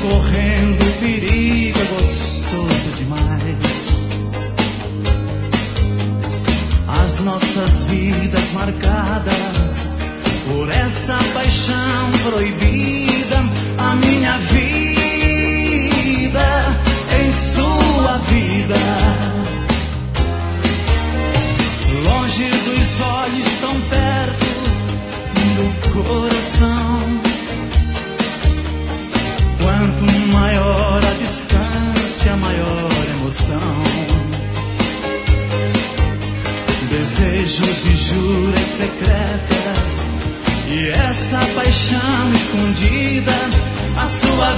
correndo perigo é gostoso demais. As nossas vidas marcadas por essa paixão proibida, a minha vida em sua vida, longe dos olhos, tão perto do coração. Quanto maior a distância, maior a emoção. Desejos e juras secretas e essa paixão escondida, a sua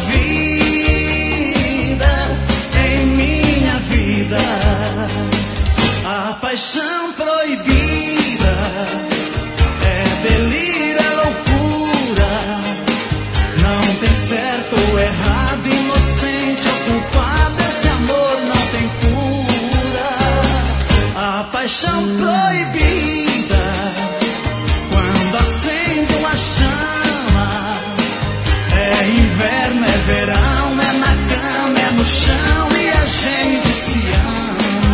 vida em minha vida, a paixão proibida é delírio, é loucura, não tem certo ou errado, inocente ou culpado, esse amor não tem cura, a paixão proibida, quando acende uma chama, é inverno, é verão, é na cama, é no chão e a gente se ama.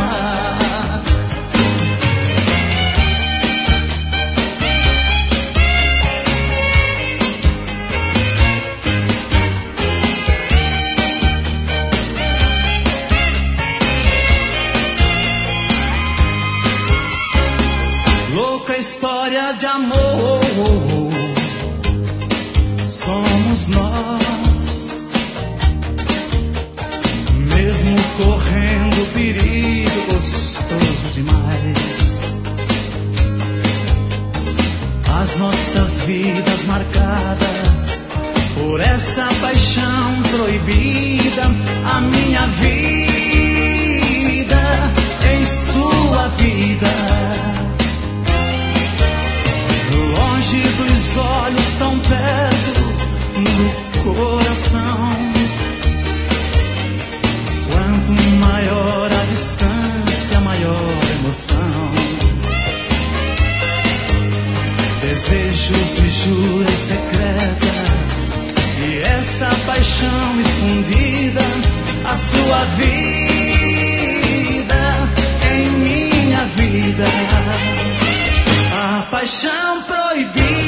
Louca história de amor, somos nós, mesmo correndo perigo gostoso demais. As nossas vidas marcadas por essa paixão proibida, a minha vida em sua vida, longe dos olhos, tão perto do coração. Quanto maior a distância, maior a emoção. Desejos e juras secretas e essa paixão escondida, a sua vida em minha vida, a paixão proibida